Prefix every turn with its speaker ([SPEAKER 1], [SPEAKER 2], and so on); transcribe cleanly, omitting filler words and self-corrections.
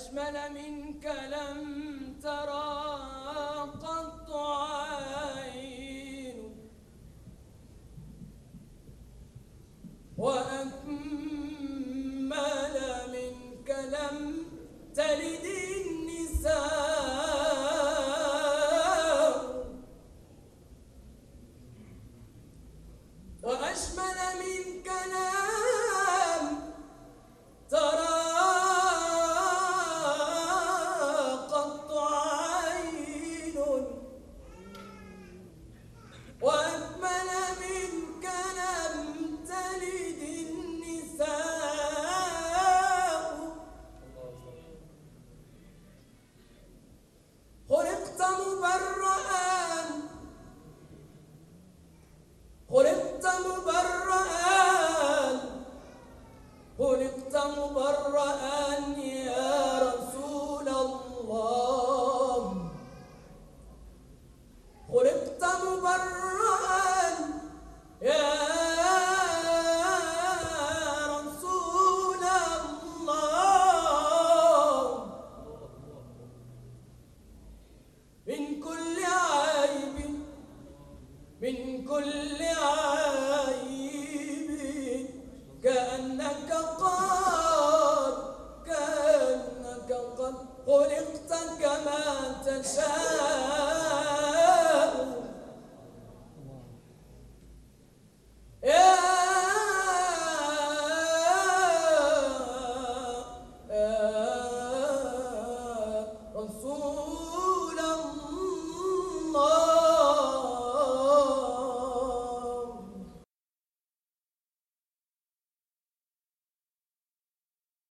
[SPEAKER 1] وأشمل منك لم ترى قط عين، وأكمل منك لم تلد النساء، وأشمل منك لم ترى قط عين، وأكمل منك لم تلد النساء. خلقت مبرأ، خلقت مبرأ، خلقت مبرأ